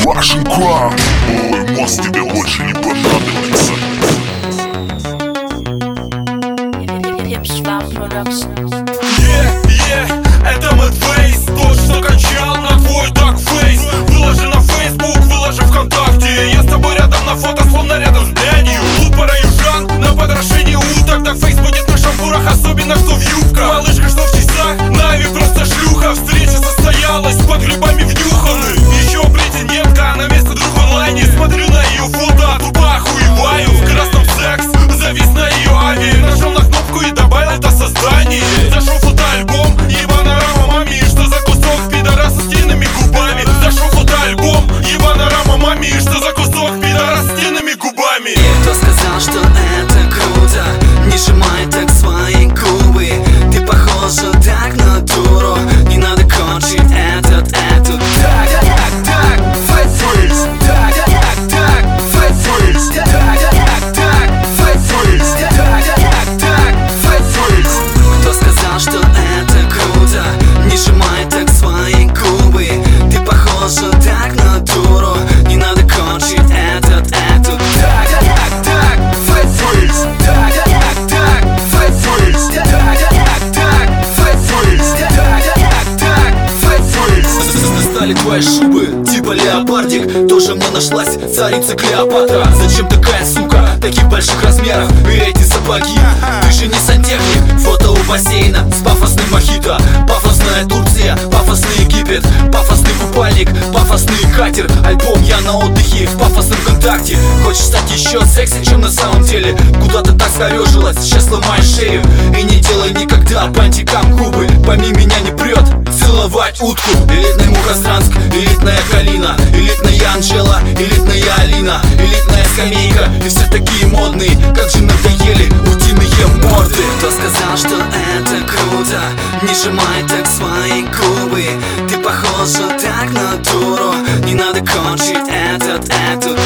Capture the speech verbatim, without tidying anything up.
Russian Crown. Ой, мост тебе больше не понадобится. Yeah, yeah, это Мэдфейс. Тот, что качал на твой дагфейс. Выложи на Facebook, выложи ВКонтакте. Я с тобой рядом на фото, словно рядом с дрянью. Тут пора южан на потрошение уток. Дагфейс будет на шампурах, особенно что в юбках. Малышка, что в часах, Нави просто шлюха. Встреча состоялась, под грибами внюханы. Еще претендентка на место друг в онлайне. Смотрю на ее фото, тупо охуеваю. В красном секс, завис на ее ави. Нажал на кнопку и добавил это создание. Зашел фотоальбом, ебанорама мами. Что за кусок пидораса с длинными губами? Зашел фотоальбом, ебанорама мами. Что за кусок пидораса с длинными губами? Кто сказал, что это круто? Не сжимай так свои губы. Ты похожа так на дуру. Не надо кончить этот, эту. Так, так, так, fat face. Так, так, так, fat face. Так, так, так, fat face. Так, так, так, fat face. Кто сказал, что это круто? Не сжимай так свои губы. Ты похожа так на дуру. Не надо кончить этот, эту. Так, так, так, fat face. Так, так, так, fat face. Так, так, так, fat face. Так, так, так, fat face. Стали твои шубы, типа леопардик. Тоже мне нашлась царица Клеопатра. Зачем такая сука, таких больших размеров? И эти сапоги, ты же не сантехник. Фото у бассейна с пафосным мохито. Пафосная Турция, пафосный Египет. Пафосный купальник, пафосный катер. Альбом «Я на отдыхе» в пафосном ВКонтакте. Хочешь стать еще секси, чем на самом деле? Куда ты так скорежилась, сейчас ломаешь шею. И не делай никогда бантикам губы. Пойми, меня не прет целовать утку. Элитный Мухосранск, элитная Калина, элитная Анжела, элитная Алина, элитная скамейка. И все такие модные, как же надоели утиные морды. Кто сказал, что это круто? Не сжимай так свои губы. Ты похожа так на дуру. Не надо кончить этот, эту.